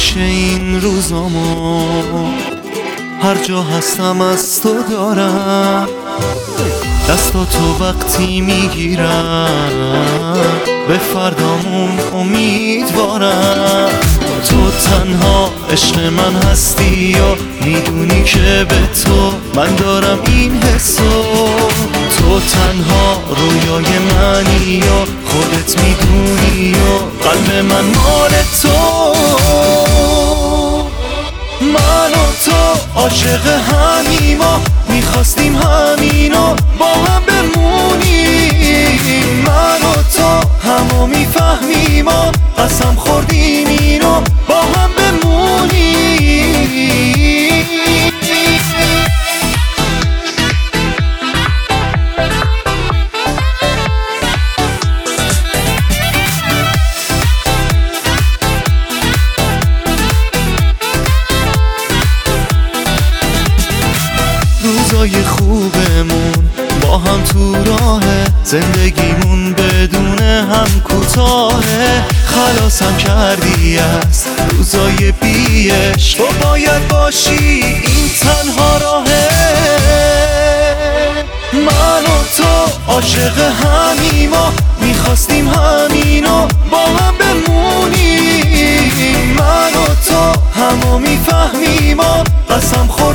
همیشه این روزامو هر جا هستم از تو دارم، دستاتو وقتی میگیرم به فردامون امیدوارم. تو تنها عشق من هستی یا میدونی که به تو من دارم این حسو. تو تنها رویای منی یا خودت میدونی یا قلب من مال تو. من و تو عاشق همیم، میخواستیم همینو با هم بمونیم. من و تو همو میفهمیم، قسم خوردیم اینو با هم بمونیم. روزای خوبمون با هم تو راهه، زندگیمون بدون هم کوتاهه. خلاصم کردی از روزای بیش، تو باید باشی این تنها راهه. من و تو عاشق همیم، میخواستیم همینو با هم بمونیم. من و تو همو میفهمیم، قسم